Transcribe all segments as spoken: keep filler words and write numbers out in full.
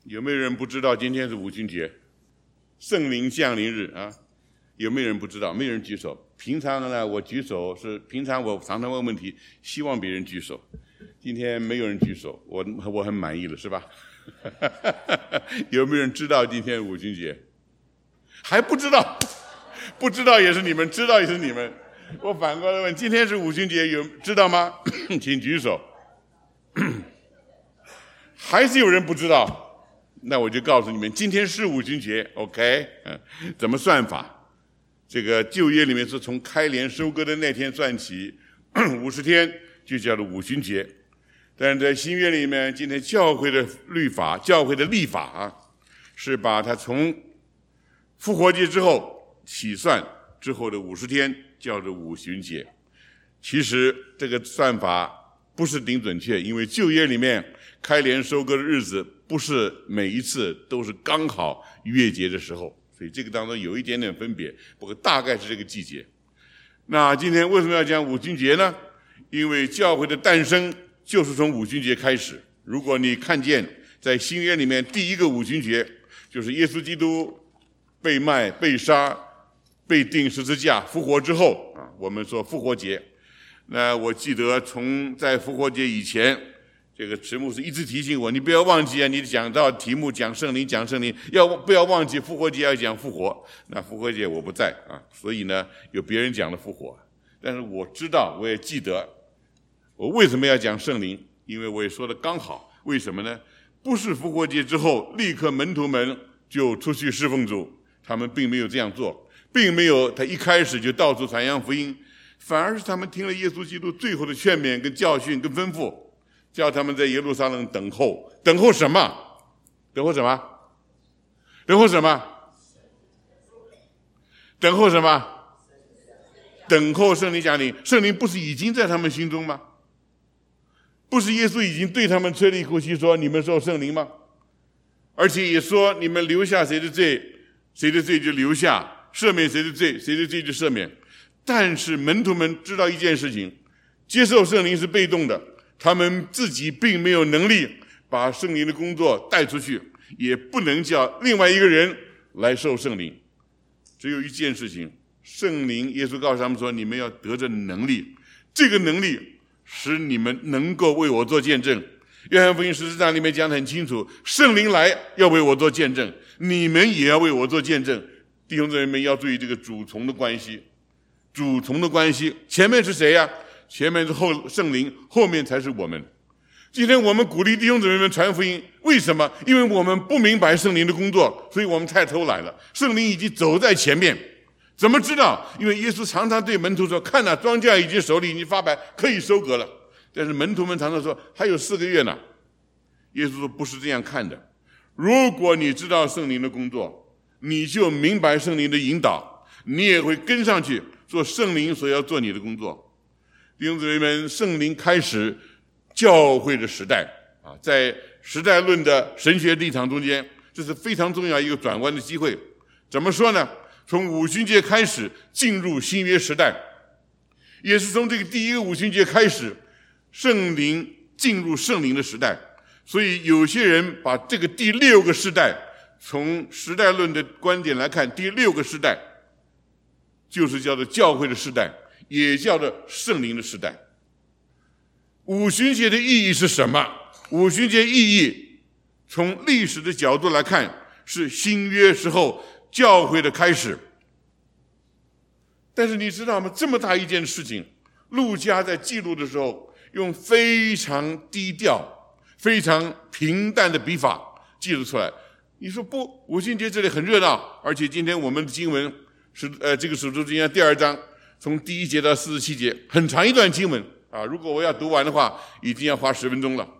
有没有人不知道今天是五旬节，圣灵降临日啊？有没有人不知道？没有人举手。平常呢，我举手是平常我常常问问题，希望别人举手。今天没有人举手，我我很满意了，是吧？有没有人知道今天五旬节？还不知道，不知道也是你们，知道也是你们。我反过来问，今天是五旬节，有知道吗？请举手。还是有人不知道？那我就告诉你们，今天是五旬节 ，OK？ 嗯，怎么算法？这个旧约里面是从开镰收割的那天算起，五十天就叫做五旬节。但是在新约里面，今天教会的律法、教会的立法啊，是把它从复活节之后起算之后的五十天叫做五旬节。其实这个算法不是顶准确，因为旧约里面开镰收割的日子不是每一次都是刚好月节的时候，所以这个当中有一点点分别，不过大概是这个季节。那今天为什么要讲五旬节呢？因为教会的诞生就是从五旬节开始。如果你看见在新约里面第一个五旬节，就是耶稣基督被卖、被杀、被钉十字架、复活之后啊，我们说复活节。那我记得从在复活节以前，这个池牧师一直提醒我，你不要忘记啊，你讲到题目讲圣灵，讲圣灵，要不要忘记复活节要讲复活？那复活节我不在啊，所以呢，有别人讲的复活，但是我知道，我也记得，我为什么要讲圣灵？因为我也说的刚好，为什么呢？不是复活节之后，立刻门徒们就出去侍奉主，他们并没有这样做，并没有他一开始就到处传扬福音，反而是他们听了耶稣基督最后的劝勉、跟教训、跟吩咐。叫他们在耶路撒冷等候，等候什么？等候什么？等候什么？等候什么？等候圣灵降临。圣灵不是已经在他们心中吗？不是耶稣已经对他们吹了一口气说你们受圣灵吗？而且也说你们留下谁的罪，谁的罪就留下，赦免谁的罪，谁的罪就赦免。但是门徒们知道一件事情，接受圣灵是被动的，他们自己并没有能力把圣灵的工作带出去，也不能叫另外一个人来受圣灵。只有一件事情，圣灵耶稣告诉他们说，你们要得着能力，这个能力使你们能够为我做见证。约翰福音十四章里面讲得很清楚，圣灵来要为我做见证，你们也要为我做见证。弟兄姊妹们要注意这个主从的关系，主从的关系，前面是谁呀、啊？前面是后圣灵，后面才是我们。今天我们鼓励弟兄姊妹们传福音，为什么？因为我们不明白圣灵的工作，所以我们太偷懒了。圣灵已经走在前面，怎么知道？因为耶稣常常对门徒说：“看哪、啊，庄稼已经手里已经发白，可以收割了。”但是门徒们常常说：“还有四个月呢。”耶稣说：“不是这样看的。如果你知道圣灵的工作，你就明白圣灵的引导，你也会跟上去做圣灵所要做你的工作。”弟兄姊妹们，圣灵开始教会的时代啊，在时代论的神学立场中间，这是非常重要一个转弯的机会。怎么说呢？从五旬节开始进入新约时代，也是从这个第一个五旬节开始，圣灵进入圣灵的时代。所以有些人把这个第六个时代，从时代论的观点来看，第六个时代就是叫做教会的时代，也叫做圣灵的时代。五旬节的意义是什么？五旬节意义从历史的角度来看，是新约时候教会的开始。但是你知道吗？这么大一件事情，路加在记录的时候用非常低调、非常平淡的笔法记录出来。你说不，五旬节这里很热闹，而且今天我们的经文是呃这个使徒行传第二章，从第一节到四十七节，很长一段经文啊！如果我要读完的话，已经要花十分钟了。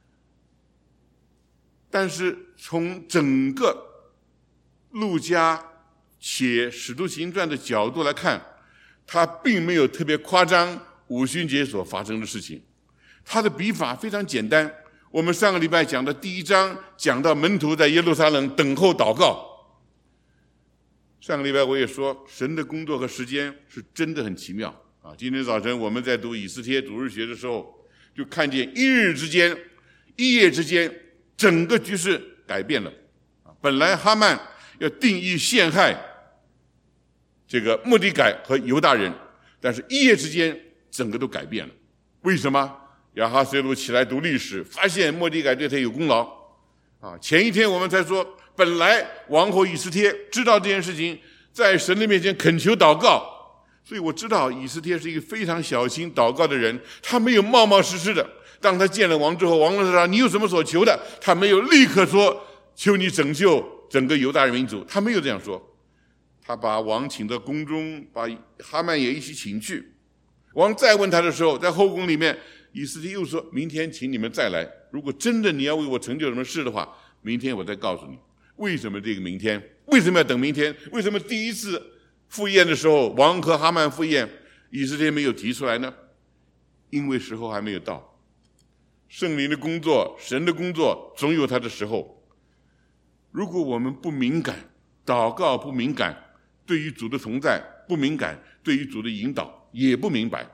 但是从整个路加写使徒行传的角度来看，他并没有特别夸张五旬节所发生的事情，他的笔法非常简单。我们上个礼拜讲的第一章讲到门徒在耶路撒冷等候祷告。上个礼拜我也说，神的工作和时间是真的很奇妙啊！今天早晨我们在读以斯帖主日学的时候，就看见一日之间、一夜之间，整个局势改变了。本来哈曼要定义陷害这个末底改和犹大人，但是一夜之间整个都改变了。为什么？亚哈随鲁起来读历史，发现末底改对他有功劳啊！前一天我们才说，本来王后以斯帖知道这件事情，在神的面前恳求祷告，所以我知道以斯帖是一个非常小心祷告的人，他没有冒冒失失的。当他见了王之后，王问他你有什么所求的，他没有立刻说求你拯救整个犹大人民族，他没有这样说。他把王请到宫中，把哈曼也一起请去。王再问他的时候，在后宫里面，以斯帖又说明天请你们再来，如果真的你要为我成就什么事的话，明天我再告诉你。为什么这个明天？为什么要等明天？为什么第一次赴宴的时候，王和哈曼赴宴，以斯帖没有提出来呢？因为时候还没有到。圣灵的工作，神的工作总有他的时候。如果我们不敏感，祷告不敏感，对于主的同在不敏感，对于主的引导也不明白。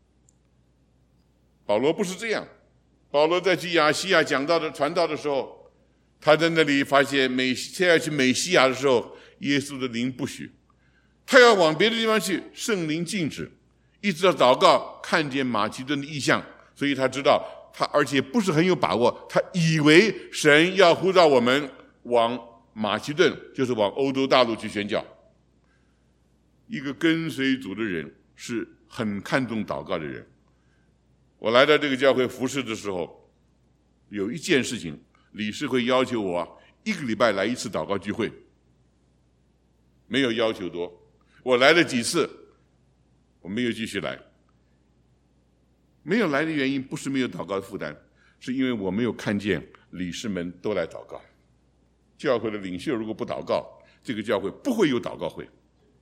保罗不是这样，保罗在去亚细亚讲道的传道的时候，他在那里发现美他要去美西亚的时候，耶稣的灵不许，他要往别的地方去，圣灵禁止，一直到祷告看见马其顿的异象，所以他知道他，而且不是很有把握，他以为神要呼召我们往马其顿，就是往欧洲大陆去宣教。一个跟随主的人是很看重祷告的人。我来到这个教会服侍的时候，有一件事情，理事会要求我一个礼拜来一次祷告聚会，没有要求多。我来了几次，我没有继续来。没有来的原因不是没有祷告的负担，是因为我没有看见理事们都来祷告。教会的领袖如果不祷告，这个教会不会有祷告会。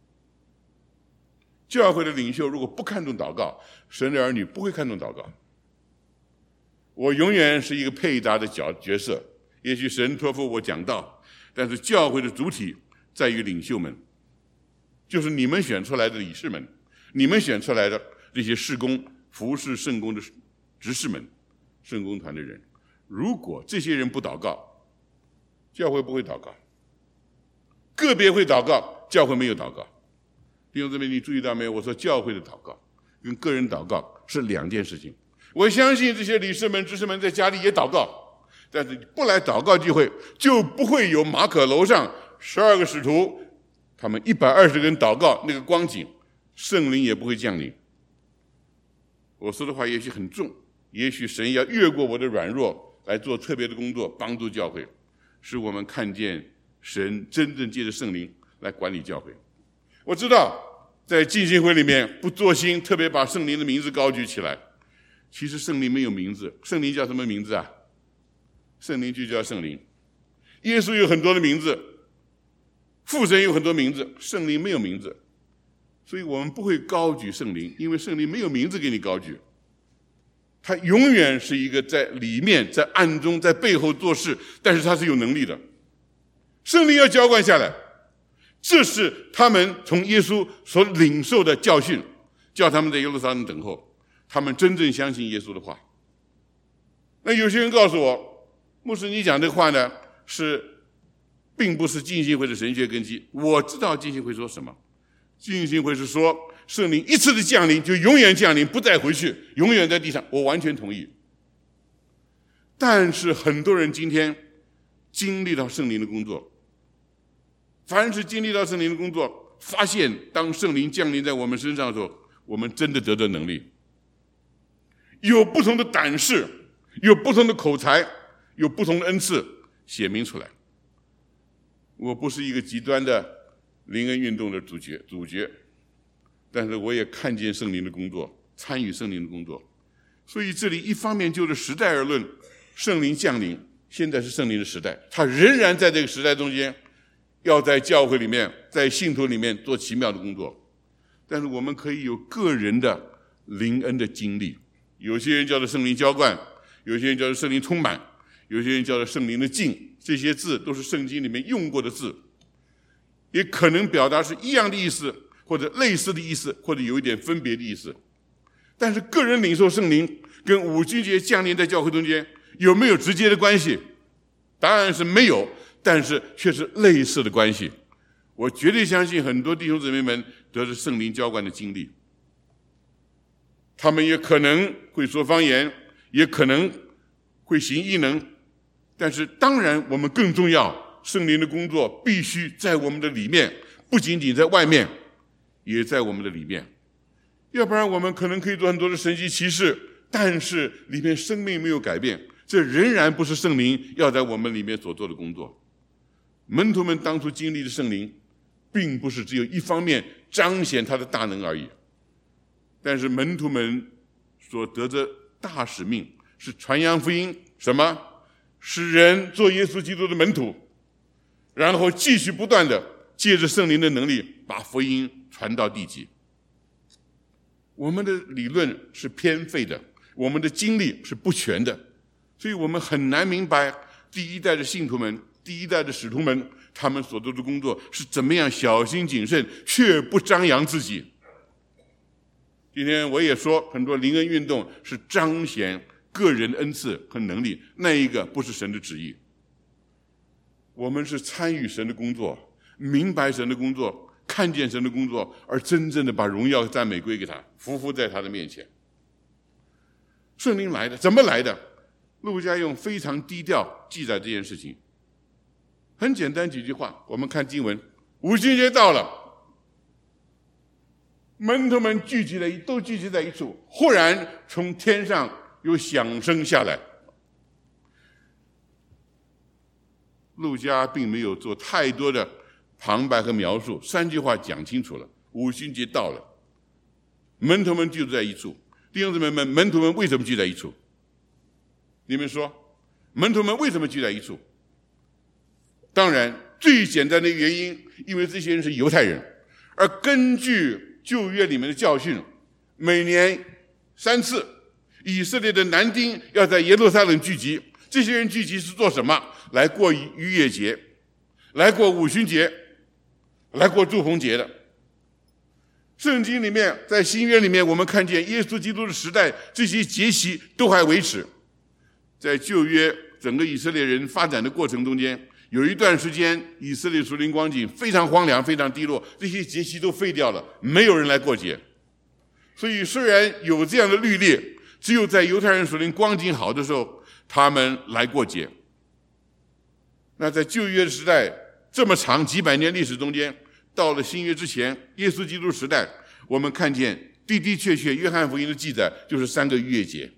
教会的领袖如果不看重祷告，神的儿女不会看重祷告。我永远是一个配搭的角角色，也许神托付我讲道，但是教会的主体在于领袖们，就是你们选出来的理事们，你们选出来的这些事工服侍圣工的执事们，圣工团的人。如果这些人不祷告，教会不会祷告。个别会祷告，教会没有祷告。弟兄姊妹，你注意到没有？我说教会的祷告跟个人祷告是两件事情。我相信这些理事们、执事们在家里也祷告，但是不来祷告聚会，就不会有马可楼上十二个使徒他们一百二十个人祷告那个光景，圣灵也不会降临。我说的话也许很重，也许神要越过我的软弱来做特别的工作，帮助教会，使我们看见神真正借着圣灵来管理教会。我知道在浸信会里面不做心，特别把圣灵的名字高举起来。其实圣灵没有名字，圣灵叫什么名字啊？圣灵就叫圣灵。耶稣有很多的名字，父神有很多名字，圣灵没有名字。所以我们不会高举圣灵，因为圣灵没有名字给你高举。他永远是一个在里面、在暗中、在背后做事，但是他是有能力的。圣灵要浇灌下来，这是他们从耶稣所领受的教训，叫他们在耶路撒冷等候，他们真正相信耶稣的话。那有些人告诉我，牧师你讲这话呢，是并不是浸信会的神学根基。我知道浸信会说什么，浸信会是说圣灵一次的降临就永远降临，不再回去，永远在地上。我完全同意。但是很多人今天经历到圣灵的工作，凡是经历到圣灵的工作，发现当圣灵降临在我们身上的时候，我们真的得到能力，有不同的胆识，有不同的口才，有不同的恩赐显明出来。我不是一个极端的灵恩运动的主角主角，但是我也看见圣灵的工作，参与圣灵的工作。所以这里一方面就是时代而论，圣灵降临，现在是圣灵的时代，他仍然在这个时代中间要在教会里面，在信徒里面做奇妙的工作。但是我们可以有个人的灵恩的经历，有些人叫做圣灵浇灌，有些人叫做圣灵充满，有些人叫做圣灵的浸，这些字都是圣经里面用过的字，也可能表达是一样的意思，或者类似的意思，或者有一点分别的意思。但是个人领受圣灵跟五旬节降临在教会中间有没有直接的关系？ 答案是没有，但是却是类似的关系。我绝对相信很多弟兄姊妹们得着圣灵浇灌的经历，他们也可能会说方言，也可能会行异能，但是当然我们更重要，圣灵的工作必须在我们的里面，不仅仅在外面，也在我们的里面。要不然我们可能可以做很多的神迹奇事，但是里面生命没有改变，这仍然不是圣灵要在我们里面所做的工作。门徒们当初经历的圣灵并不是只有一方面彰显他的大能而已，但是门徒们所得的大使命是传扬福音，什么？使人做耶稣基督的门徒，然后继续不断的借着圣灵的能力把福音传到地极。我们的理论是偏废的，我们的经历是不全的，所以我们很难明白第一代的信徒们，第一代的使徒们，他们所做的工作是怎么样小心谨慎，却不张扬自己。今天我也说，很多灵恩运动是彰显个人恩赐和能力，那一个不是神的旨意。我们是参与神的工作，明白神的工作，看见神的工作，而真正的把荣耀赞美归给他，匍匐在他的面前。圣灵来的，怎么来的？路加用非常低调记载这件事情，很简单几句话。我们看经文，五旬节到了，门徒们聚集在都聚集在一处，忽然从天上有响声下来。路加并没有做太多的旁白和描述，三句话讲清楚了。五旬节到了，门徒们聚在一处。弟兄姊妹们，门徒们为什么聚在一处？你们说，门徒们为什么聚在一处？当然，最简单的原因，因为这些人是犹太人，而根据旧约里面的教训，每年三次，以色列的男丁要在耶路撒冷聚集。这些人聚集是做什么？来过逾越节，来过五旬节，来过祝棚节的。圣经里面，在新约里面，我们看见耶稣基督的时代，这些节期都还维持。在旧约整个以色列人发展的过程中间，有一段时间以色列属灵光景非常荒凉，非常低落，这些节期都废掉了，没有人来过节。所以虽然有这样的律例，只有在犹太人属灵光景好的时候，他们来过节。那在旧约的时代这么长几百年历史中间，到了新约之前，耶稣基督时代，我们看见的的确确约翰福音的记载就是三个逾越节。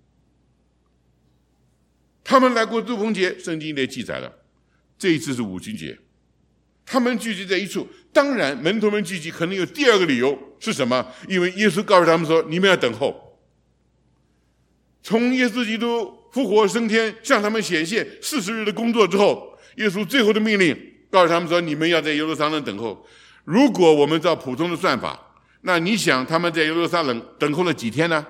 他们来过祝棚节，圣经里记载了，这一次是五旬节，他们聚集在一处。当然门徒们聚集可能有第二个理由，是什么？因为耶稣告诉他们说，你们要等候，从耶稣基督复活升天向他们显现四十日的工作之后，耶稣最后的命令告诉他们说，你们要在耶路撒冷等候。如果我们照普通的算法，那你想他们在耶路撒冷等候了几天呢？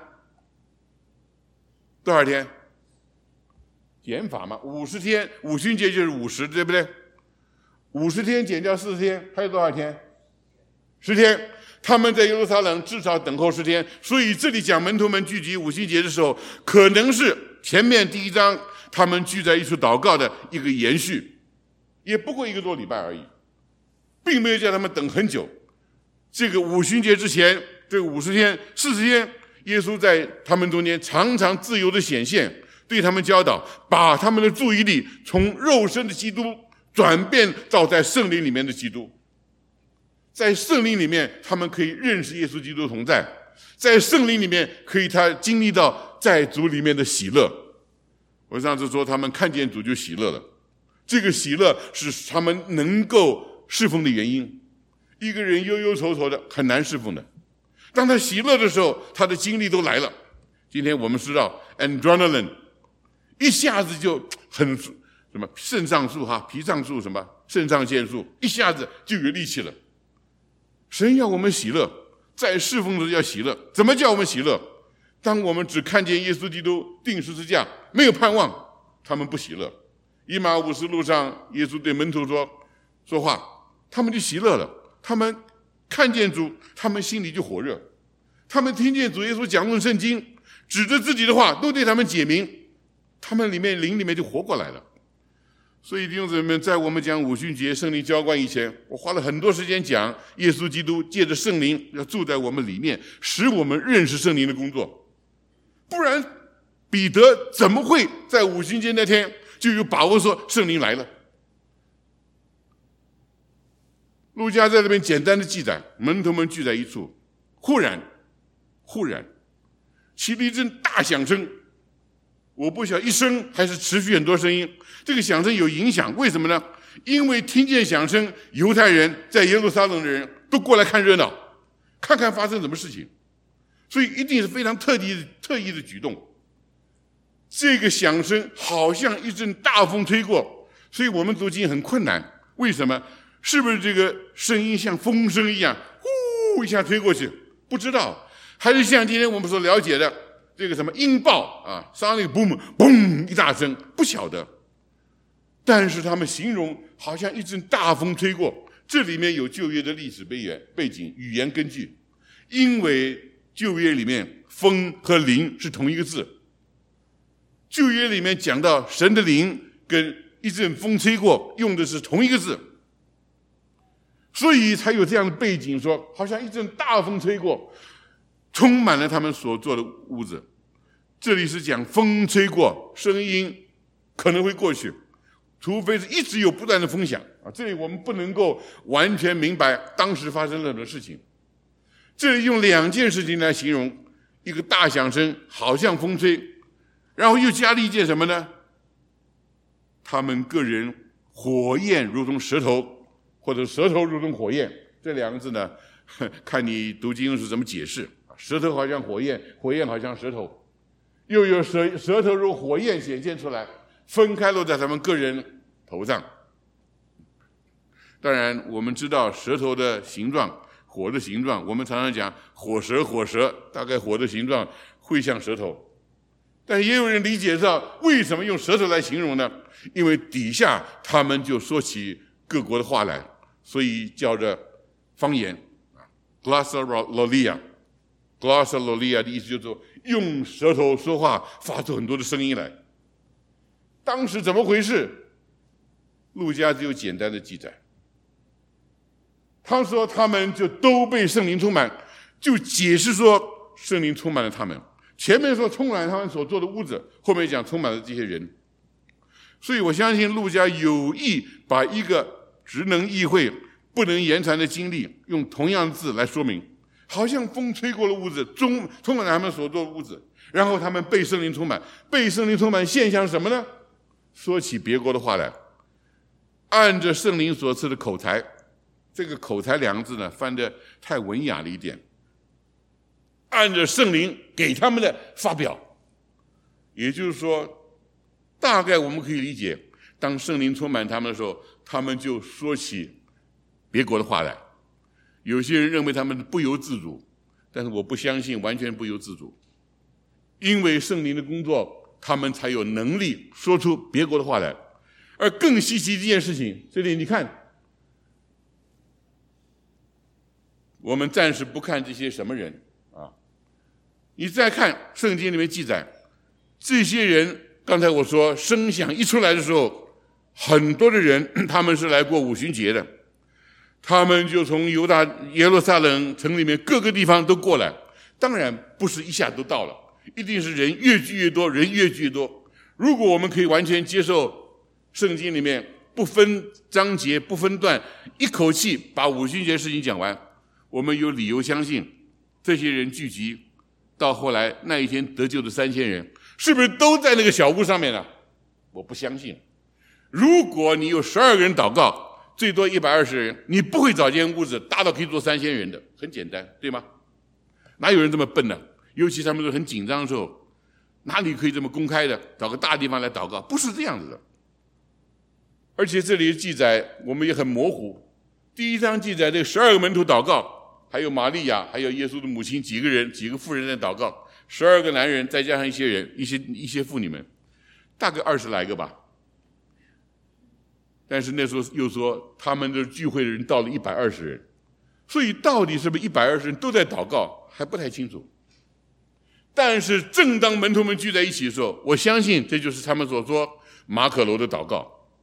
多少天？减法嘛，五十天，五旬节就是五十，对不对？五十天减掉四十天，还有多少天？十天。他们在耶路撒冷至少等候十天，所以这里讲门徒们聚集五旬节的时候，可能是前面第一章他们聚在一处祷告的一个延续，也不过一个多礼拜而已，并没有叫他们等很久。这个五旬节之前，这五十天、四十天，耶稣在他们中间常常自由的显现，对他们教导，把他们的注意力从肉身的基督转变到在圣灵里面的基督。在圣灵里面，他们可以认识耶稣基督同在，在圣灵里面可以他经历到在主里面的喜乐。我上次说他们看见主就喜乐了，这个喜乐是他们能够侍奉的原因。一个人忧忧愁愁的很难侍奉的，当他喜乐的时候，他的精力都来了。今天我们知道 adrenaline 一下子就很什么肾上素哈脾上素什么肾上腺素，一下子就有力气了。神要我们喜乐，在侍奉的时候要喜乐。怎么叫我们喜乐？当我们只看见耶稣基督钉十字架，没有盼望，他们不喜乐。以马忤斯路上，耶稣对门徒说说话，他们就喜乐了。他们看见主，他们心里就火热。他们听见主耶稣讲论圣经，指着自己的话都对他们解明，他们里面灵里面就活过来了。 所以弟兄姊妹们，在我们讲五旬节圣灵浇灌以前，我花了很多时间讲耶稣基督借着圣灵要住在我们里面，使我们认识圣灵的工作。不然彼得怎么会在五旬节那天就有把握说圣灵来了？路加在这边简单的记载，门徒们聚在一处，忽然忽然起了一阵大响声，我不晓得一声还是持续很多声音，这个响声有影响，为什么呢？因为听见响声，犹太人在耶路撒冷的人都过来看热闹，看看发生什么事情，所以一定是非常特地的特意的举动。这个响声好像一阵大风吹过，所以我们读经很困难。为什么？是不是这个声音像风声一样呼一下吹过去？不知道，还是像今天我们所了解的这个什么音爆啊，上那个 boom boom 一大声，不晓得。但是他们形容好像一阵大风吹过，这里面有旧约的历史背景、背景、语言根据，因为旧约里面风和灵是同一个字，旧约里面讲到神的灵跟一阵风吹过用的是同一个字，所以才有这样的背景，说好像一阵大风吹过，充满了他们所做的屋子。这里是讲风吹过，声音可能会过去，除非是一直有不断的风响啊。这里我们不能够完全明白当时发生了什么事情。这里用两件事情来形容，一个大响声好像风吹，然后又加了一件什么呢？他们个人火焰如同舌头，或者舌头如同火焰，这两个字呢，看你读经是怎么解释。舌头好像火焰，火焰好像舌头，又有舌舌头如火焰显现出来，分开落在他们个人头上。当然我们知道舌头的形状，火的形状，我们常常讲火舌火舌，大概火的形状会像舌头。但也有人理解到为什么用舌头来形容呢？因为底下他们就说起各国的话来，所以叫着方言 glossolalia。 glossolalia 的意思就是说用舌头说话，发出很多的声音来。当时怎么回事？路加只有简单的记载，他说他们就都被圣灵充满，就解释说圣灵充满了他们。前面说充满他们所做的屋子，后面讲充满了这些人。所以我相信路加有意把一个职能议会不能言传的经历用同样的字来说明，好像风吹过了屋子，充充满了他们所做的屋子，然后他们被圣灵充满。被圣灵充满现象是什么呢？说起别国的话来，按着圣灵所赐的口才。这个口才两个字呢，翻得太文雅了一点，按着圣灵给他们的发表。也就是说，大概我们可以理解，当圣灵充满他们的时候，他们就说起别国的话来。有些人认为他们不由自主，但是我不相信完全不由自主，因为圣灵的工作，他们才有能力说出别国的话来。而更稀奇的一件事情，这里你看，我们暂时不看这些什么人啊，你再看圣经里面记载，这些人刚才我说声响一出来的时候，很多的人他们是来过五旬节的，他们就从犹大耶路撒冷城里面各个地方都过来。当然不是一下都到了，一定是人越聚越多，人越聚越多。如果我们可以完全接受圣经里面不分章节不分段，一口气把五旬节事情讲完，我们有理由相信这些人聚集到后来那一天得救的三千人是不是都在那个小屋上面呢？我不相信。如果你有十二个人祷告，最多一百二十人，你不会找间屋子大到可以坐三千人的，很简单，对吗？哪有人这么笨呢？尤其他们都很紧张的时候，哪里可以这么公开的找个大地方来祷告？不是这样子的。而且这里的记载我们也很模糊。第一章记载这十二个门徒祷告，还有玛利亚，还有耶稣的母亲，几个人，几个妇人在祷告，十二个男人再加上一些人，一些一些妇女们，大概二十来个吧。但是那时候又说他们的聚会的人到了一百二十人，所以到底是不是一百二十人都在祷告还不太清楚。但是正当门徒们聚在一起的时候，我相信这就是他们所说马可楼的祷告。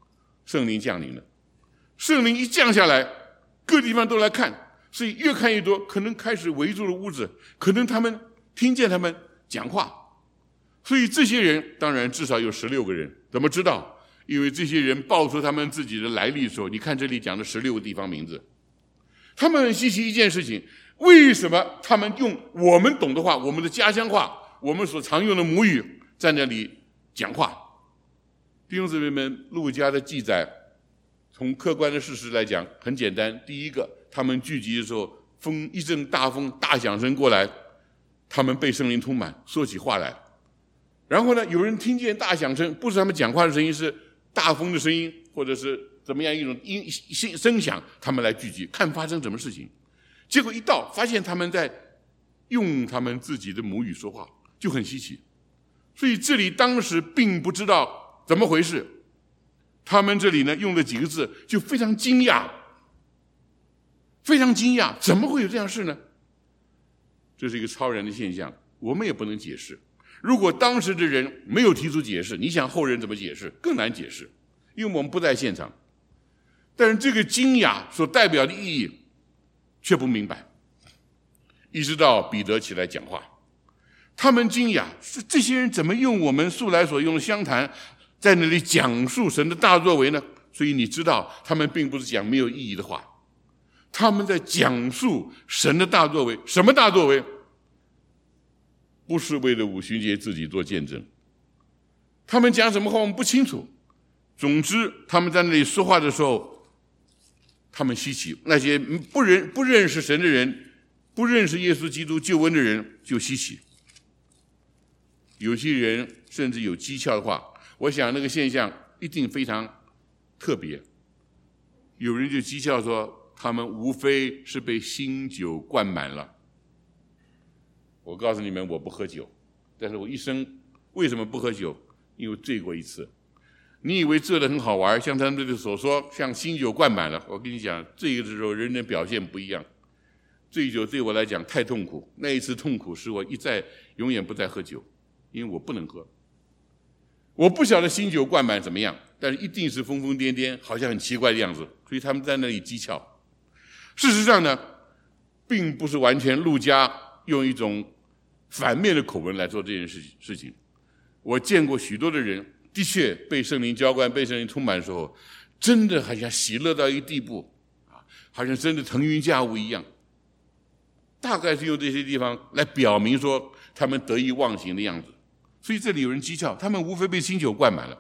圣灵降临了。圣灵一降下来，各地方都来看，所以越看越多，可能开始围住了屋子，可能他们听见他们讲话。所以这些人当然至少有十六个人，怎么知道？因为这些人报出他们自己的来历的时候，你看这里讲的十六个地方名字，他们很稀奇一件事情，为什么他们用我们懂的话，我们的家乡话，我们所常用的母语在那里讲话？弟兄姊妹们，路加的记载从客观的事实来讲很简单。第一个，他们聚集的时候，风一阵大风大响声过来，他们被圣灵充满，说起话来。然后呢，有人听见大响声，不是他们讲话的声音，是大风的声音，或者是怎么样一种音声响，他们来聚集看发生什么事情。结果一到，发现他们在用他们自己的母语说话，就很稀奇。所以这里当时并不知道怎么回事，他们这里呢用了几个字，就非常惊讶，非常惊讶，怎么会有这样事呢？这是一个超然的现象，我们也不能解释。如果当时的人没有提出解释，你想后人怎么解释？更难解释，因为我们不在现场。但是这个惊讶所代表的意义却不明白，一直到彼得起来讲话，他们惊讶，这些人怎么用我们素来所用的乡谈在那里讲述神的大作为呢？所以你知道，他们并不是讲没有意义的话，他们在讲述神的大作为。什么大作为？不是为了五旬节自己做见证，他们讲什么话我们不清楚。总之，他们在那里说话的时候，他们稀奇，那些不认不认识神的人，不认识耶稣基督救恩的人就稀奇。有些人甚至有讥诮的话，我想那个现象一定非常特别。有人就讥诮说，他们无非是被新酒灌满了。我告诉你们，我不喝酒，但是我一生为什么不喝酒？因为醉过一次。你以为醉得很好玩，像他们这里所说，像新酒灌满了。我跟你讲，醉的时候人的表现不一样。醉酒对我来讲太痛苦，那一次痛苦使我一再永远不再喝酒，因为我不能喝。我不晓得新酒灌满怎么样，但是一定是疯疯癫癫，好像很奇怪的样子。所以他们在那里讥诮。事实上呢，并不是完全路加用一种反面的口吻来做这件事事情。我见过许多的人，的确被圣灵浇灌、被圣灵充满的时候，真的好像喜乐到一个地步，啊，好像真的腾云驾雾一样。大概是用这些地方来表明说他们得意忘形的样子。所以这里有人讥诮，他们无非被新酒灌满了。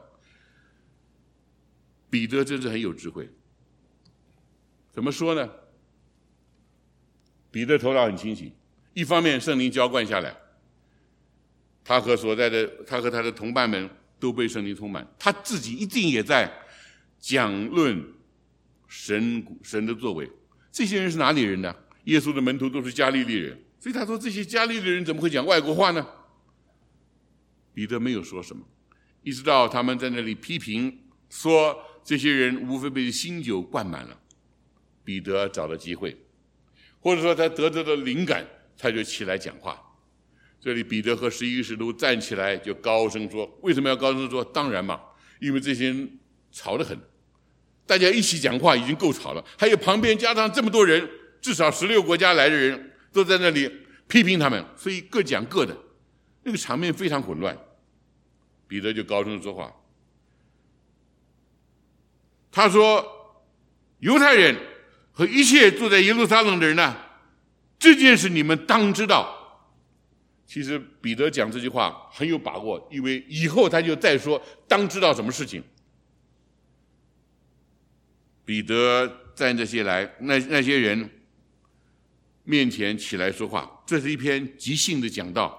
彼得真是很有智慧。怎么说呢？彼得头脑很清醒，一方面圣灵浇灌下来，他和所在的他和他的同伴们都被圣灵充满，他自己一定也在讲论神神的作为。这些人是哪里人呢？耶稣的门徒都是加利利人，所以他说这些加利利人怎么会讲外国话呢？彼得没有说什么，一直到他们在那里批评说这些人无非被新酒灌满了，彼得找到机会，或者说他得到的灵感，他就起来讲话。这里彼得和十一个使徒站起来就高声说，为什么要高声说？当然嘛，因为这些人吵得很，大家一起讲话已经够吵了，还有旁边加上这么多人，至少十六国家来的人都在那里批评他们，所以各讲各的，那个场面非常混乱。彼得就高声说话，他说，犹太人和一切住在耶路撒冷的人呢，这件事你们当知道。其实彼得讲这句话很有把握，因为以后他就再说当知道什么事情。彼得在那些来那那些人面前起来说话，这是一篇即兴的讲道。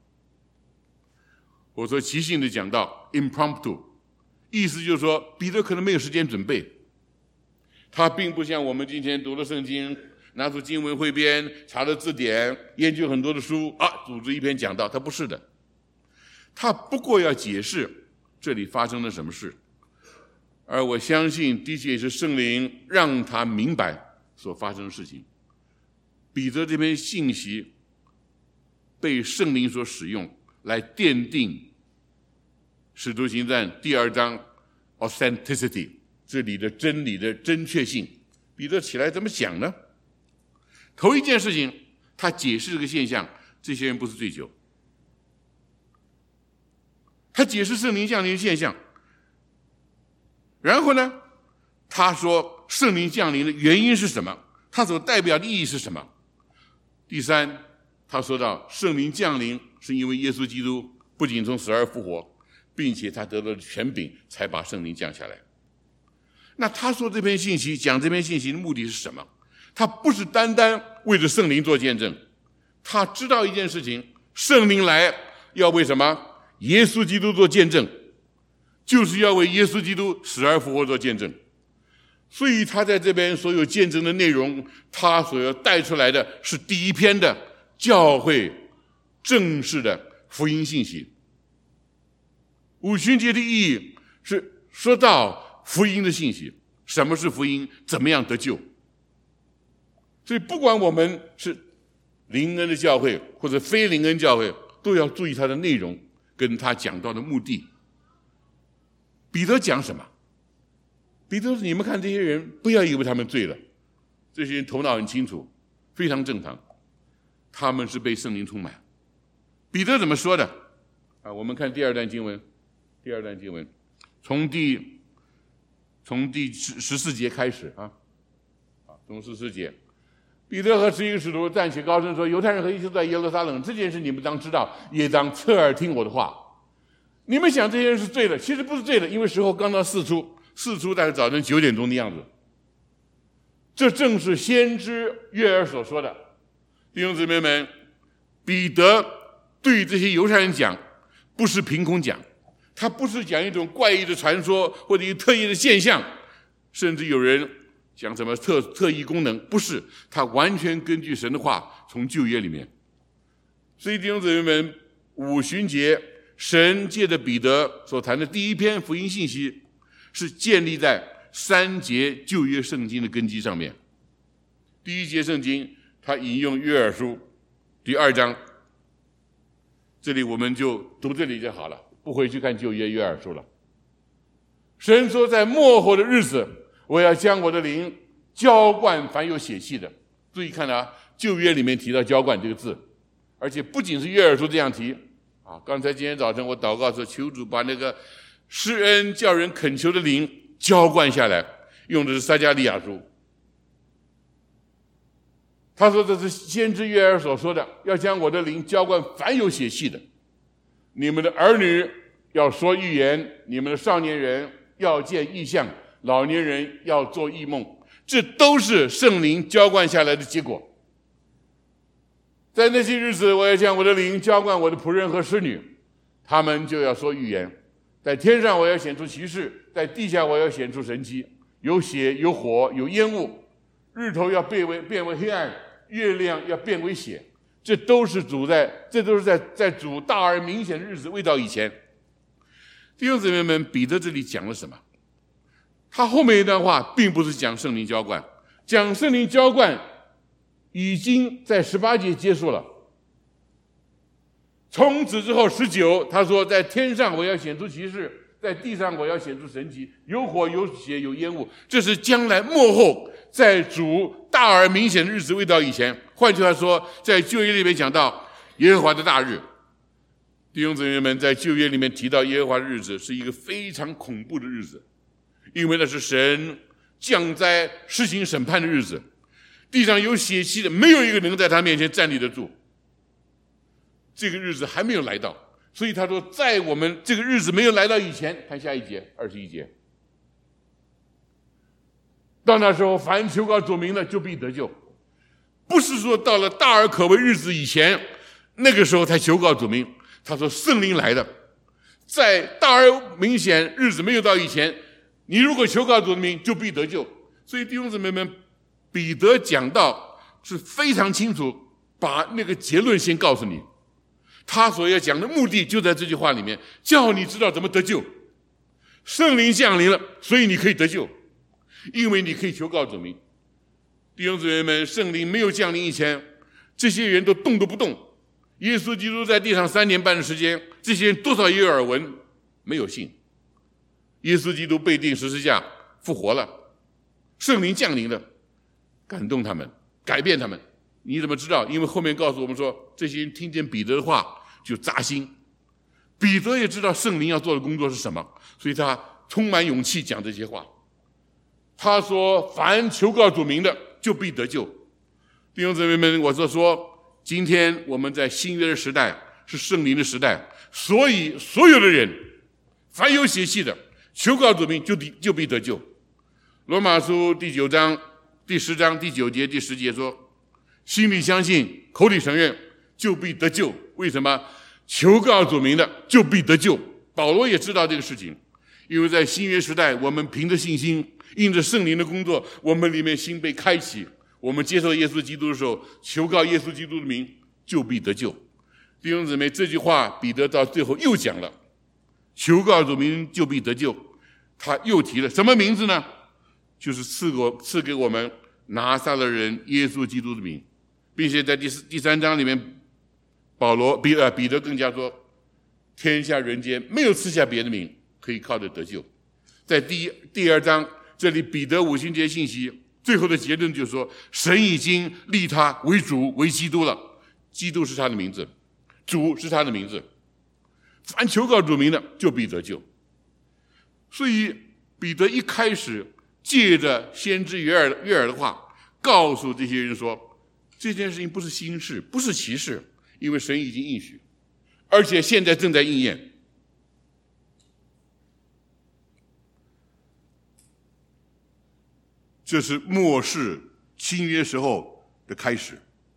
我说即兴的讲道 impromptu， 意思就是说彼得可能没有时间准备，他并不像我们今天读了圣经，拿出经文汇编，查了字典，研究很多的书啊，组织一篇讲道。他不是的，他不过要解释这里发生了什么事，而我相信的确是圣灵让他明白所发生的事情。彼得这篇信息被圣灵所使用来奠定使徒行传第二章 authenticity 这里的真理的正确性。彼得起来怎么讲呢？头一件事情，他解释这个现象，这些人不是醉酒。他解释圣灵降临的现象，然后呢，他说圣灵降临的原因是什么？它所代表的意义是什么？第三，他说到圣灵降临是因为耶稣基督不仅从死而复活，并且他得到了权柄，才把圣灵降下来。那他说这篇信息，讲这篇信息的目的是什么？他不是单单为着圣灵做见证，他知道一件事情，圣灵来要为什么？耶稣基督做见证，就是要为耶稣基督死而复活做见证。所以他在这边所有见证的内容，他所要带出来的是第一篇的教会正式的福音信息。五旬节的意义是说到福音的信息，什么是福音，怎么样得救。所以不管我们是灵恩的教会或者非灵恩教会，都要注意它的内容跟他讲到的目的。彼得讲什么？彼得说：“你们看这些人，不要以为他们醉了，这些人头脑很清楚，非常正常，他们是被圣灵充满。”彼得怎么说的？啊，我们看第二段经文，第二段经文，从第从第十十四节开始啊，啊，从十四节，彼得和十一个使徒暂且高声说：“犹太人和一切在耶路撒冷这件事，你们当知道，也当侧耳听我的话。你们想这些人是醉了，其实不是醉了，因为时候刚到四初。”四初大概早晨九点钟的样子，这正是先知约珥所说的。弟兄姊妹们，彼得对这些犹太人讲，不是凭空讲，他不是讲一种怪异的传说或者一个特异的现象，甚至有人讲什么特特异功能，不是，他完全根据神的话从旧约里面。所以弟兄姊妹们，五旬节神借着彼得所谈的第一篇福音信息，是建立在三节旧约圣经的根基上面。第一节圣经，他引用约珥书第二章，这里我们就读这里就好了，不回去看旧约约珥书了。神说，在末后的日子，我要将我的灵浇灌凡有血气的。注意看啊，旧约里面提到浇灌这个字，而且不仅是约珥书这样提啊。刚才今天早晨我祷告说，求主把那个施恩叫人恳求的灵浇灌下来，用的是撒迦利亚书。他说这是先知约珥所说的，要将我的灵浇灌凡有血气的。你们的儿女要说预言，你们的少年人要见异象，老年人要做异梦，这都是圣灵浇灌下来的结果。在那些日子，我要将我的灵浇灌我的仆人和使女，他们就要说预言。在天上我要显出奇事，在地下我要显出神迹，有血有火有烟雾，日头要变为变为黑暗，月亮要变为血。这都是主在这都是在在主大而明显的日子未到以前。弟兄姊妹们，彼得这里讲了什么？他后面一段话并不是讲圣灵浇灌，讲圣灵浇灌已经在十八节结束了。从此之后十九，他说在天上我要显出奇事，在地上我要显出神迹，有火有血有烟雾，这是将来末后在主大而明显的日子未到以前。换句话说，在旧约里面讲到耶和华的大日，弟兄姊妹们，在旧约里面提到耶和华的日子是一个非常恐怖的日子，因为那是神降灾施行审判的日子，地上有血气的，没有一个能在他面前站立得住。这个日子还没有来到，所以他说在我们这个日子没有来到以前，看下一节二十一节，到那时候凡求告主名的就必得救。不是说到了大而可畏日子以前，那个时候才求告主名。他说圣灵来的，在大而明显日子没有到以前，你如果求告主名就必得救。所以弟兄姊妹们，彼得讲道是非常清楚，把那个结论先告诉你，他所要讲的目的就在这句话里面，叫你知道怎么得救。圣灵降临了，所以你可以得救，因为你可以求告主名。弟兄姊妹们，圣灵没有降临以前，这些人都动都不动。耶稣基督在地上三年半的时间，这些人多少也有耳闻，没有信。耶稣基督被钉十字架， 复活了，圣灵降临了，感动他们，改变他们。你怎么知道？因为后面告诉我们说，这些人听见彼得的话就扎心。彼得也知道圣灵要做的工作是什么，所以他充满勇气讲这些话。他说：凡求告主名的，就必得救。弟兄姊妹们，我就说，今天我们在新约的时代是圣灵的时代，所以所有的人，凡有血气的，求告主名就必就必得救。罗马书第九章第十章第九节第十节说，心里相信，口里承认，就必得救。为什么？求告主名的就必得救。保罗也知道这个事情，因为在新约时代，我们凭着信心，因着圣灵的工作，我们里面心被开启，我们接受耶稣基督的时候，求告耶稣基督的名，就必得救。弟兄姊妹，这句话彼得到最后又讲了，求告主名就必得救。他又提了什么名字呢？就是赐给我赐给我们拿撒勒人耶稣基督的名，并且在第四第三章里面，保罗彼呃彼得更加说，天下人间没有赐下别的名可以靠着得救。在第一第二章这里，彼得五旬节信息最后的结论就是说，神已经立他为主为基督了，基督是他的名字，主是他的名字，凡求告主名的就必得救。所以彼得一开始借着先知约珥约珥的话，告诉这些人说，这件事情不是新事，不是奇事，因为神已经应许，而且现在正在应验。这是末世新约时候的开始。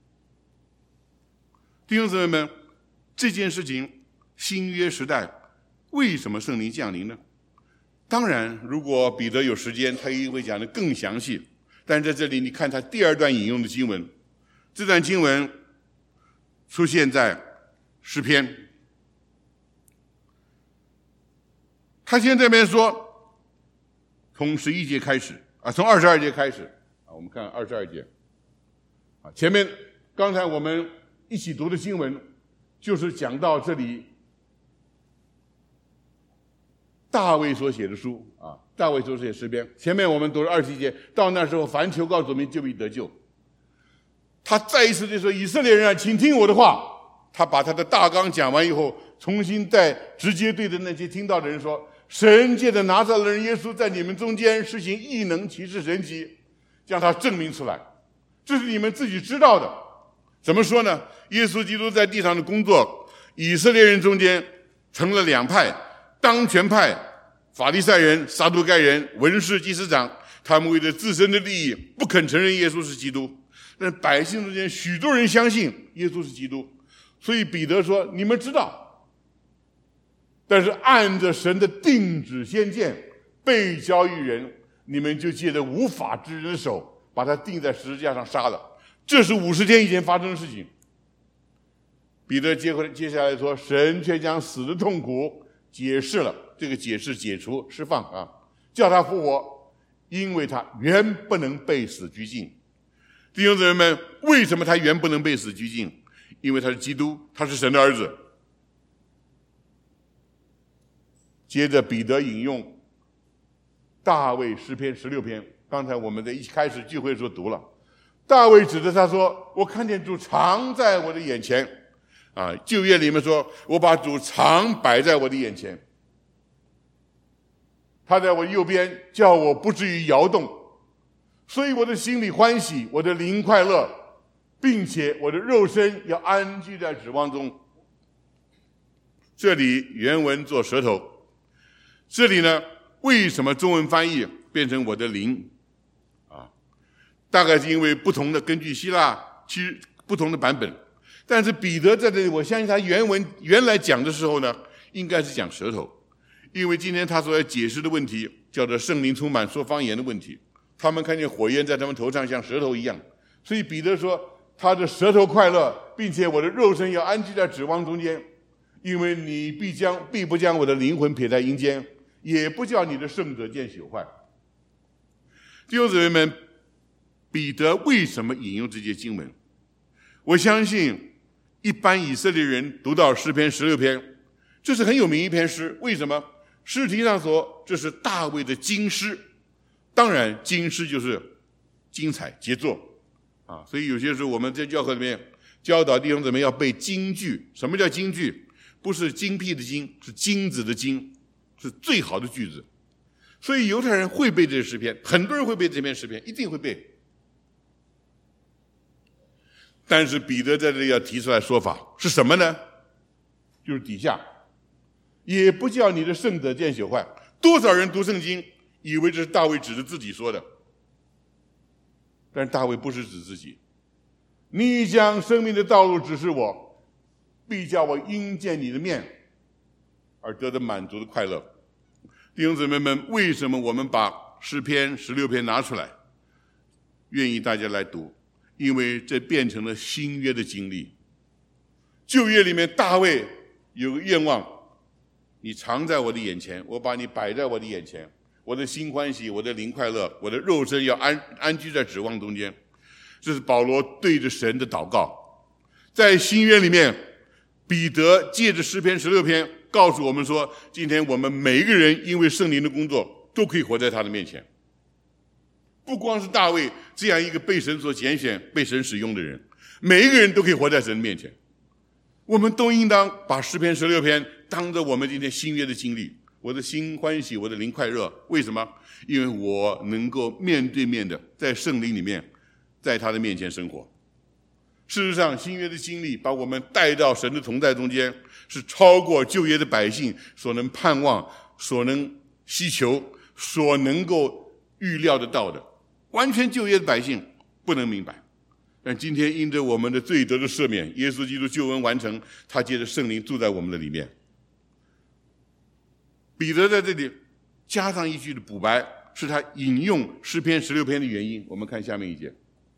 弟兄姊妹们，这件事情新约时代为什么圣灵降临呢？当然，如果彼得有时间，他一定会讲得更详细。但在这里，你看他第二段引用的经文，这段经文出现在诗篇。他现在这边说，从十一节开始啊，从二十二节开始啊，我们看二十二节啊，前面刚才我们一起读的经文，就是讲到这里。大卫所写的书啊，大卫所写的诗篇，前面我们读了二十一节，到那时候凡求告主名就必得救。他再一次就说，以色列人啊，请听我的话。他把他的大纲讲完以后，重新再直接对着那些听到的人说，神借着拿撒勒人耶稣在你们中间实行异能奇事神迹，将他证明出来，这是你们自己知道的。怎么说呢？耶稣基督在地上的工作，以色列人中间成了两派，当权派法利赛人、撒都该人、文士、祭司长，他们为了自身的利益不肯承认耶稣是基督，但百姓中间许多人相信耶稣是基督。所以彼得说，你们知道，但是按着神的定旨先见被交易人，你们就借着无法之人的手把他钉在十字架上杀了。这是五十天以前发生的事情。彼得接回接下来说，神却将死的痛苦解释了，这个解释解除释放啊，叫他复活，因为他原不能被死拘禁。弟兄姊妹们，为什么他原不能被死拘禁？因为他是基督，他是神的儿子。接着彼得引用大卫诗篇十六篇，刚才我们在一开始聚会的时候读了。大卫指着他说，我看见主常在我的眼前啊，旧约里面说，我把主常摆在我的眼前，他在我右边，叫我不至于摇动，所以我的心里欢喜，我的灵快乐，并且我的肉身要安居在指望中。这里原文做舌头，这里呢，为什么中文翻译变成我的灵啊？大概是因为不同的，根据希腊其实不同的版本。但是彼得在这里，我相信他原文原来讲的时候呢，应该是讲舌头，因为今天他所要解释的问题叫做圣灵充满说方言的问题，他们看见火焰在他们头上像舌头一样，所以彼得说他的舌头快乐，并且我的肉身要安居在指望中间，因为你必将必不将我的灵魂撇在阴间，也不叫你的圣者见朽坏。弟兄姊妹们，彼得为什么引用这些经文？我相信一般以色列人读到诗篇十六篇，这是很有名一篇诗。为什么？诗题上说这是大卫的金诗， 当然经师就是精彩杰作啊，所以有些时候我们在教会里面教导弟兄姊妹要背金句。什么叫金句？不是精辟的精，是金子的金，是最好的句子。所以犹太人会背这诗篇，很多人会背这篇诗篇，一定会背。但是彼得在这里要提出来说法是什么呢？就是底下也不叫你的圣者见朽坏。多少人读圣经以为这是大卫指着自己说的，但是大卫不是指自己。你将生命的道路指示我，必叫我因见你的面而得到满足的快乐。弟兄姊妹们，为什么我们把诗篇十六篇拿出来，愿意大家来读？因为这变成了新约的经历。旧约里面大卫有个愿望，你常在我的眼前，我把你摆在我的眼前，我的心欢喜，我的灵快乐，我的肉身要安安居在指望中间。这是保罗对着神的祷告。在新约里面，彼得借着诗篇十六篇告诉我们说，今天我们每一个人因为圣灵的工作都可以活在他的面前。不光是大卫这样一个被神所拣选、被神使用的人，每一个人都可以活在神的面前。我们都应当把诗篇十六篇当着我们今天新约的经历。我的心欢喜，我的灵快乐。为什么？因为我能够面对面的在圣灵里面，在他的面前生活。事实上，新约的经历把我们带到神的同在中间，是超过旧约的百姓所能盼望、所能希求、所能够预料得到的。完全旧约的百姓不能明白，但今天因着我们的罪得的赦免，耶稣基督救恩完成，他借着圣灵住在我们的里面。彼得在这里加上一句的补白，是他引用诗篇十六篇的原因。我们看下面一节，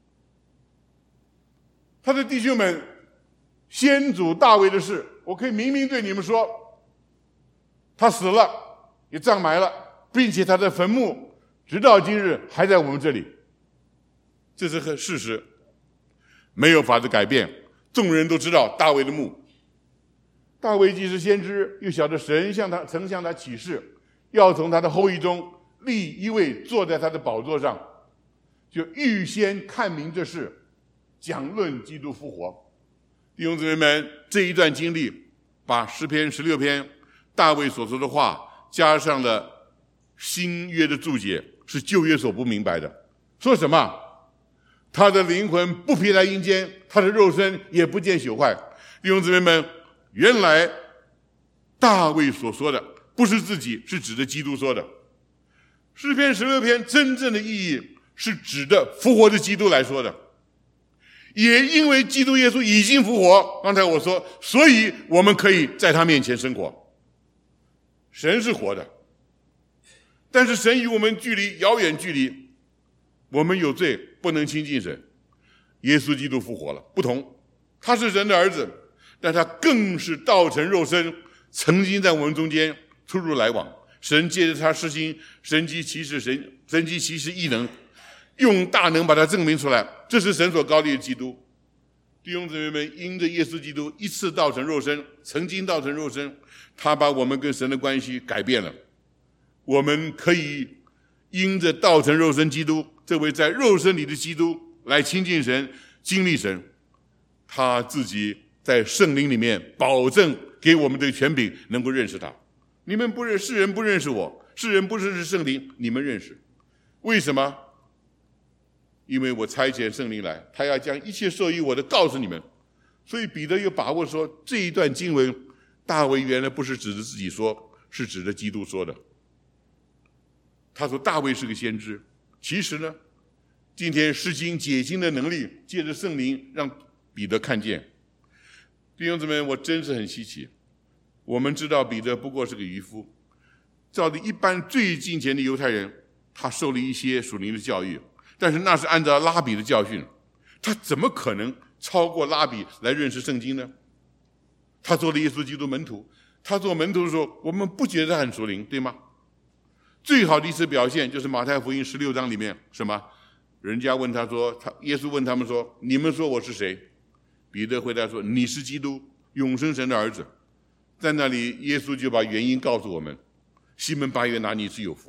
他的弟兄们，先祖大卫的事，我可以明明对你们说，他死了，也葬埋了，并且他的坟墓直到今日还在我们这里，这是个事实，没有法子改变。众人都知道大卫的墓，大卫既是先知，又晓得神向他曾向他启示，要从他的后裔中立一位坐在他的宝座上，就预先看明这事，讲论基督复活。弟兄姊妹们，这一段经历把诗篇十六篇大卫所说的话加上了新约的注解，是旧约所不明白的。说什么？他的灵魂不披在阴间，他的肉身也不见朽坏。弟兄姊妹们，原来大卫所说的不是自己，是指着基督说的。诗篇十六篇真正的意义是指着复活的基督来说的。也因为基督耶稣已经复活，刚才我说，所以我们可以在他面前生活。神是活的，但是神与我们距离遥远距离，我们有罪，不能亲近神。耶稣基督复活了，不同，他是神的儿子，但他更是道成肉身，曾经在我们中间出入来往。神借着他施行神迹奇事，神神迹奇事异能，用大能把它证明出来，这是神所高立的基督。弟兄姊妹们，因着耶稣基督一次道成肉身，曾经道成肉身，他把我们跟神的关系改变了。我们可以因着道成肉身基督，这位在肉身里的基督来亲近神，经历神。他自己在圣灵里面保证给我们的权柄，能够认识他。你们不认，世人不认识我，世人不认识圣灵，你们认识。为什么？因为我差遣圣灵来，他要将一切受于我的告诉你们。所以彼得有把握说，这一段经文大卫原来不是指着自己说，是指着基督说的。他说大卫是个先知，其实呢，今天释经解经的能力借着圣灵让彼得看见。弟兄姊妹，我真是很稀奇。我们知道彼得不过是个渔夫，照着一般最近前的犹太人，他受了一些属灵的教育，但是那是按照拉比的教训，他怎么可能超过拉比来认识圣经呢？他做了耶稣基督门徒，他做门徒的时候，我们不觉得他很属灵，对吗？最好的一次表现就是马太福音十六章里面，什么？人家问他说，他耶稣问他们说，你们说我是谁？彼得回答说，你是基督，永生神的儿子。在那里耶稣就把原因告诉我们，西门巴约拿，你是有福的，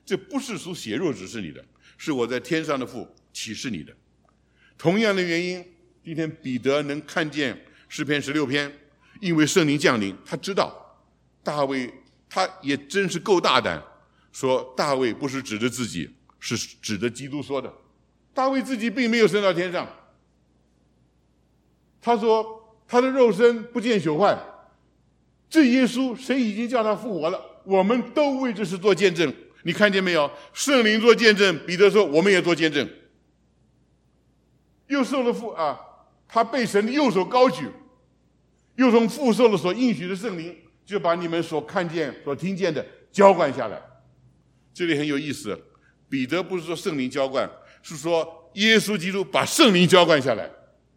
这不是属血肉指示你的，是我在天上的父启示你的。同样的原因，今天彼得能看见诗篇十六篇，因为圣灵降临，他知道大卫，他也真是够大胆，说大卫不是指着自己，是指着基督说的。大卫自己并没有升到天上，他说他的肉身不见朽坏，这耶稣神已经叫他复活了，我们都为这事做见证。你看见没有？圣灵做见证，彼得说我们也做见证。又受了父啊，他被神的右手高举，又从父受了所应许的圣灵，就把你们所看见所听见的浇灌下来。这里很有意思，彼得不是说圣灵浇灌，是说耶稣基督把圣灵浇灌下来。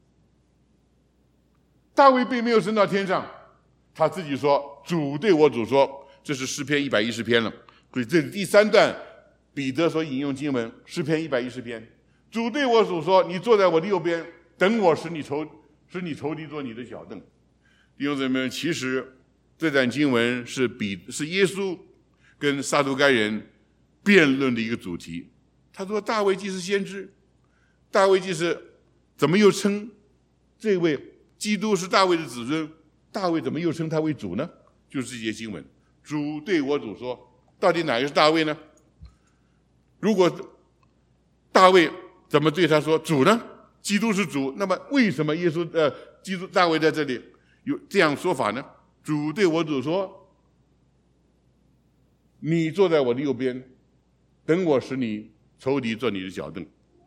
大卫并没有升到天上，他自己说主对我主说，这是诗篇一百一十篇了。所以这第三段彼得所引用经文，诗篇一百一十篇，主对我主说，你坐在我的右边，等我使你仇使你仇敌做你的小凳。弟兄姊妹们，其实这段经文是比是耶稣跟撒都该人辩论的一个主题。他说大卫既是先知，大卫既是，怎么又称这位基督是大卫的子孙，大卫怎么又称他为主呢？就是这些经文，主对我主说，到底哪个是大卫呢？如果大卫怎么对他说主呢？基督是主，那么为什么耶稣呃基督大卫在这里有这样说法呢？主对我主说，你坐在我的右边，等我使你仇敌做你的脚凳。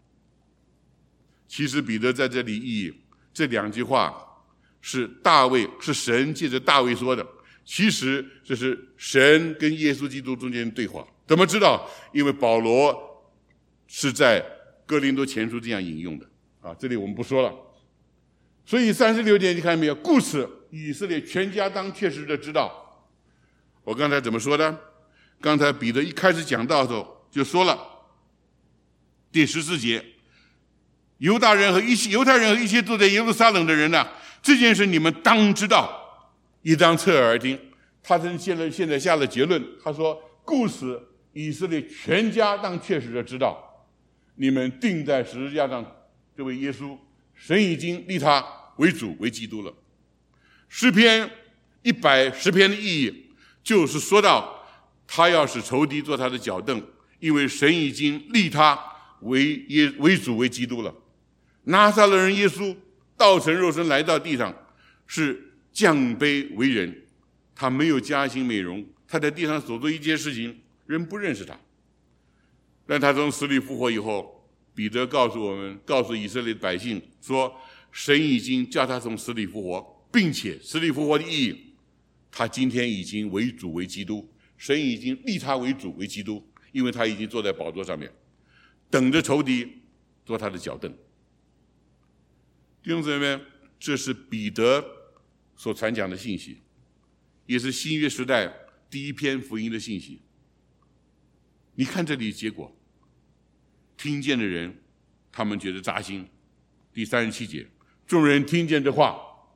其实彼得在这里意义，这两句话是大卫是神借着大卫说的，其实这是神跟耶稣基督中间的对话。怎么知道？因为保罗是在哥林多前书这样引用的啊，这里我们不说了。所以三十六节你看没有？故此以色列全家当确实的知道。我刚才怎么说的？刚才彼得一开始讲到的时候就说了，第十四节，犹大人和一些犹太人和一些住在耶路撒冷的人呢、啊，这件事你们当知道，也当侧耳而听。他现在现在下了结论，他说：故此以色列全家当确实的知道，你们钉在十字架上这位耶稣，神已经立他为主为基督了。诗篇一百十篇的意义就是说到，他要使仇敌做他的脚凳，因为神已经立他为耶为主为基督了。拿撒勒人耶稣道成肉身来到地上，是降卑为人，他没有加薪美容，他在地上所做一件事情，人不认识他。但他从死里复活以后，彼得告诉我们，告诉以色列百姓说，神已经叫他从死里复活，并且死里复活的意义，他今天已经为主为基督，神已经立他为主为基督，因为他已经坐在宝座上面，等着仇敌做他的脚凳。弟兄姊妹们，这是彼得所传讲的信息，也是新约时代第一篇福音的信息。你看这里结果，听见的人他们觉得扎心。第三十七节，众人听见这话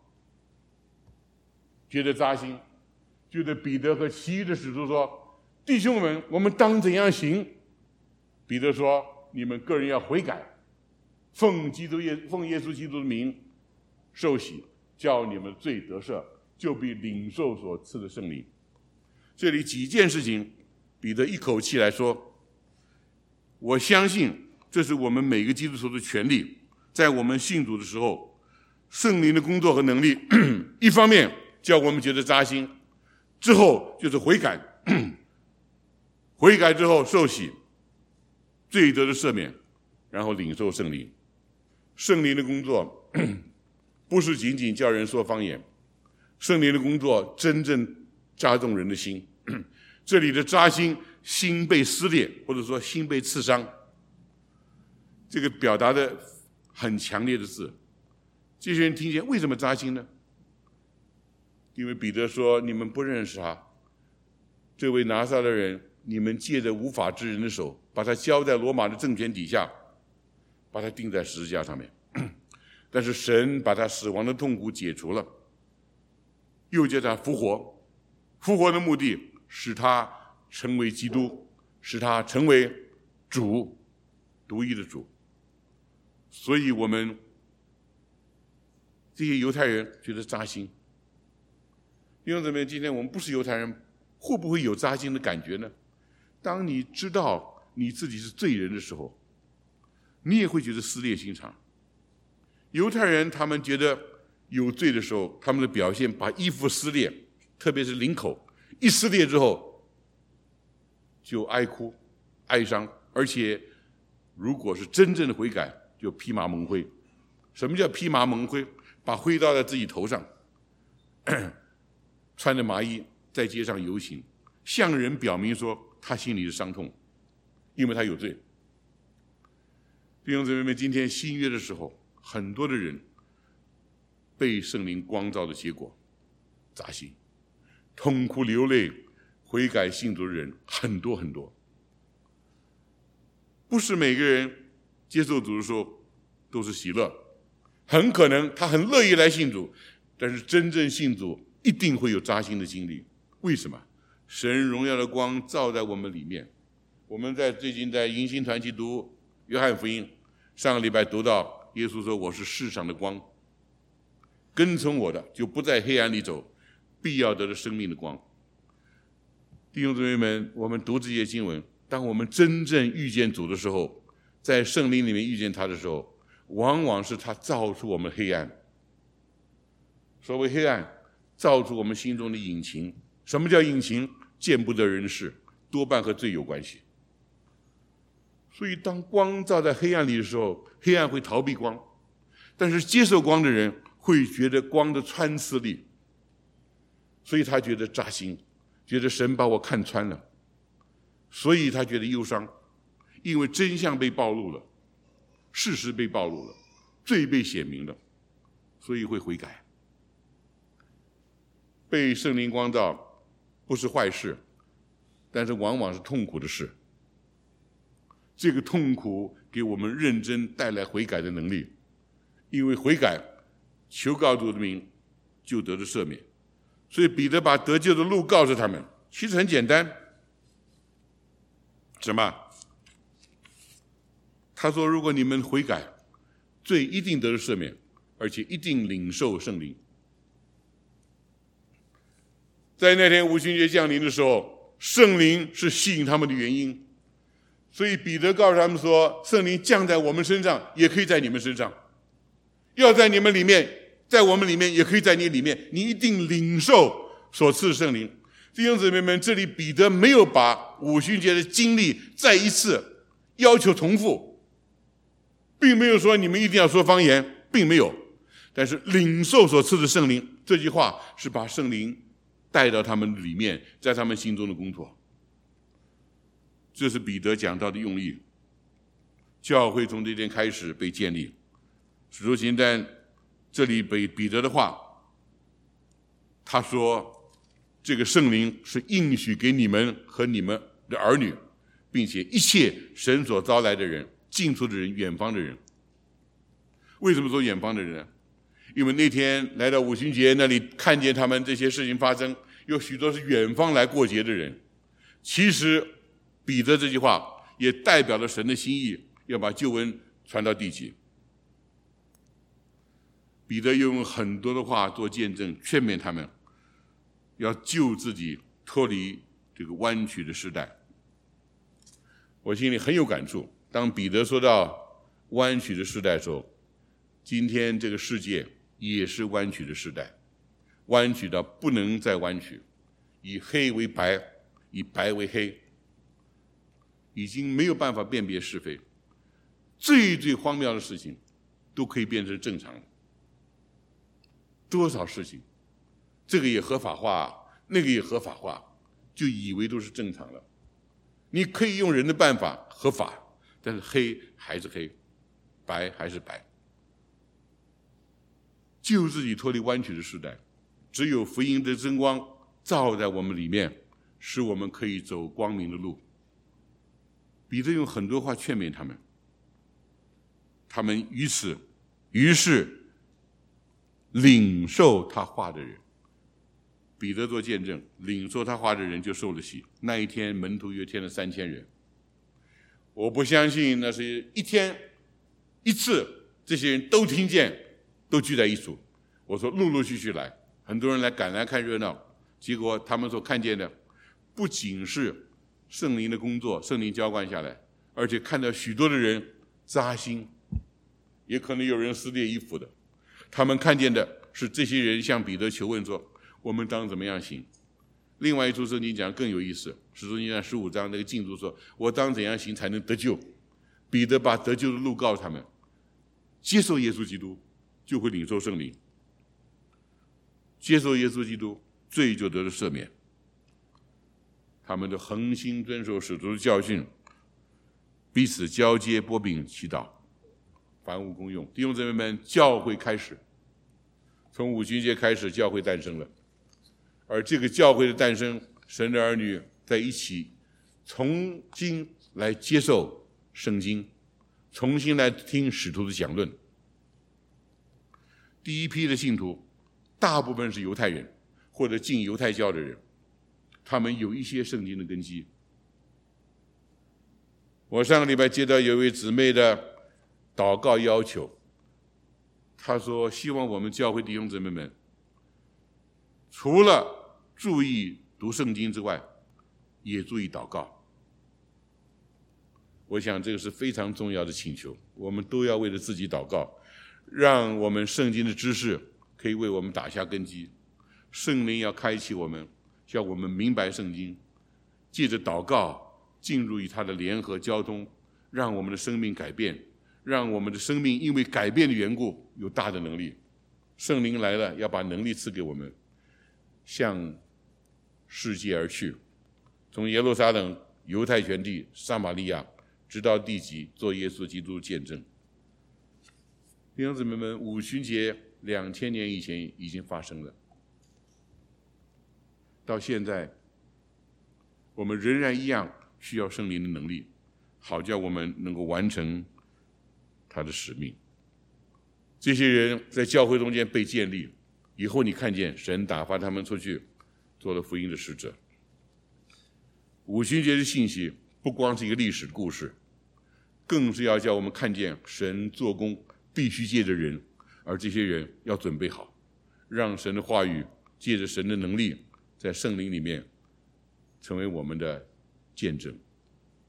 觉得扎心，觉得彼得和其余的使徒说，弟兄们，我们当怎样行？彼得说，你们个人要悔改，奉基督耶奉耶稣基督的名受洗，叫你们罪得赦，就必领受所赐的圣灵。这里几件事情，彼得一口气来说，我相信这是我们每个基督徒的权利，在我们信主的时候，圣灵的工作和能力，一方面叫我们觉得扎心，之后就是悔改，悔改之后受洗，罪得的赦免，然后领受圣灵。圣灵的工作不是仅仅叫人说方言，圣灵的工作真正扎中人的心。这里的扎心，心被撕裂，或者说心被刺伤，这个表达的很强烈的字。这些人听见，为什么扎心呢？因为彼得说，你们不认识他，这位拿撒勒人，你们借着无法之人的手，把他交在罗马的政权底下，把他钉在十字架上面。但是神把他死亡的痛苦解除了，又叫他复活。复活的目的使他成为基督， 使他成为主，独一的主。所以我们这些犹太人觉得扎心。弟兄姊妹，今天我们不是犹太人，会不会有扎心的感觉呢？当你知道你自己是罪人的时候，你也会觉得撕裂心肠。犹太人他们觉得有罪的时候，他们的表现把衣服撕裂，特别是领口一撕裂之后就哀哭哀伤，而且如果是真正的悔改，就披麻蒙灰。什么叫披麻蒙灰？把灰倒在自己头上，穿着麻衣在街上游行，向人表明说他心里的伤痛，因为他有罪。弟兄姊妹们，今天新约的时候，很多的人被圣灵光照的结果扎心，痛哭流泪悔改信主的人很多很多。不是每个人接受主的时候都是喜乐，很可能他很乐意来信主，但是真正信主一定会有扎心的经历。为什么？神荣耀的光照在我们里面。我们在最近在迎新团契读约翰福音，上个礼拜读到耶稣说，我是世上的光，跟从我的就不在黑暗里走，必要得了生命的光。弟兄姊妹们，我们读这些经文，当我们真正遇见主的时候，在圣灵里面遇见他的时候，往往是他照出我们黑暗。所谓黑暗，照出我们心中的隐情。什么叫隐情？见不得人事，多半和罪有关系。所以当光照在黑暗里的时候，黑暗会逃避光，但是接受光的人会觉得光的穿刺力，所以他觉得扎心，觉得神把我看穿了，所以他觉得忧伤，因为真相被暴露了，事实被暴露了，罪被显明了，所以会悔改。被圣灵光照不是坏事，但是往往是痛苦的事。这个痛苦给我们认真带来悔改的能力，因为悔改求告主的名就得了赦免。所以彼得把得救的路告诉他们，其实很简单。什么？他说如果你们悔改，罪一定得了赦免，而且一定领受圣灵。在那天五旬节降临的时候，圣灵是吸引他们的原因。所以彼得告诉他们说，圣灵降在我们身上，也可以在你们身上，要在你们里面，在我们里面，也可以在你里面，你一定领受所赐的圣灵。弟兄姊妹们，这里彼得没有把五旬节的经历再一次要求重复，并没有说你们一定要说方言，并没有。但是领受所赐的圣灵，这句话是把圣灵带到他们里面，在他们心中的工作。这是彼得讲到的用意。教会从这天开始被建立。使徒行传这里被彼得的话，他说这个圣灵是应许给你们和你们的儿女，并且一切神所招来的人，近处的人，远方的人。为什么说远方的人呢？因为那天来到五旬节那里看见他们这些事情发生，有许多是远方来过节的人。其实彼得这句话也代表了神的心意，要把救恩传到地极。彼得又用很多的话做见证，劝勉他们要救自己脱离这个弯曲的时代。我心里很有感触，当彼得说到弯曲的时代的时候，今天这个世界也是弯曲的时代，弯曲到不能再弯曲，以黑为白，以白为黑，已经没有办法辨别是非，最最荒谬的事情都可以变成正常了。多少事情，这个也合法化，那个也合法化，就以为都是正常了。你可以用人的办法合法，但是黑还是黑，白还是白。救自己脱离弯曲的时代，只有福音的真光照在我们里面，使我们可以走光明的路。彼得用很多话劝勉他们，他们于此于是领受他话的人，彼得做见证，领受他话的人就受了洗。那一天门徒约添了三千人， 我不相信那是一天一次，这些人都听见，都聚在一处。我说陆陆续续来，很多人来赶来看热闹，结果他们所看见的不仅是圣灵的工作，圣灵浇灌下来，而且看到许多的人扎心，也可能有人撕裂衣服的。他们看见的是这些人向彼得求问说，我们当怎么样行？另外一处圣经讲更有意思，使徒行传十五章那个禁足说，我当怎样行才能得救？彼得把得救的路告诉他们，接受耶稣基督就会领受圣灵，接受耶稣基督罪就得了赦免。他们就恒心遵守使徒的教训，彼此交接擘饼祈祷，凡物公用。弟兄姊妹们，教会开始，从五旬节开始，教会诞生了。而这个教会的诞生，神的儿女在一起重新来接受圣经，重新来听使徒的讲论。第一批的信徒大部分是犹太人或者信犹太教的人，他们有一些圣经的根基。我上个礼拜接到有一位姊妹的祷告要求，她说希望我们教会弟兄姊妹们除了注意读圣经之外，也注意祷告。我想这个是非常重要的请求，我们都要为了自己祷告，让我们圣经的知识可以为我们打下根基。圣灵要开启我们，叫我们明白圣经，借着祷告进入与他的联合交通，让我们的生命改变，让我们的生命因为改变的缘故有大的能力。圣灵来了，要把能力赐给我们，向世界而去，从耶路撒冷、犹太全地、撒玛利亚，直到地极，做耶稣基督见证。弟兄姊妹们，五旬节两千年以前已经发生了，到现在我们仍然一样需要圣灵的能力，好叫我们能够完成他的使命。这些人在教会中间被建立以后，你看见神打发他们出去做了福音的使者。五旬节的信息不光是一个历史故事，更是要叫我们看见神做工必须借着人，而这些人要准备好，让神的话语借着神的能力在圣灵里面成为我们的见证。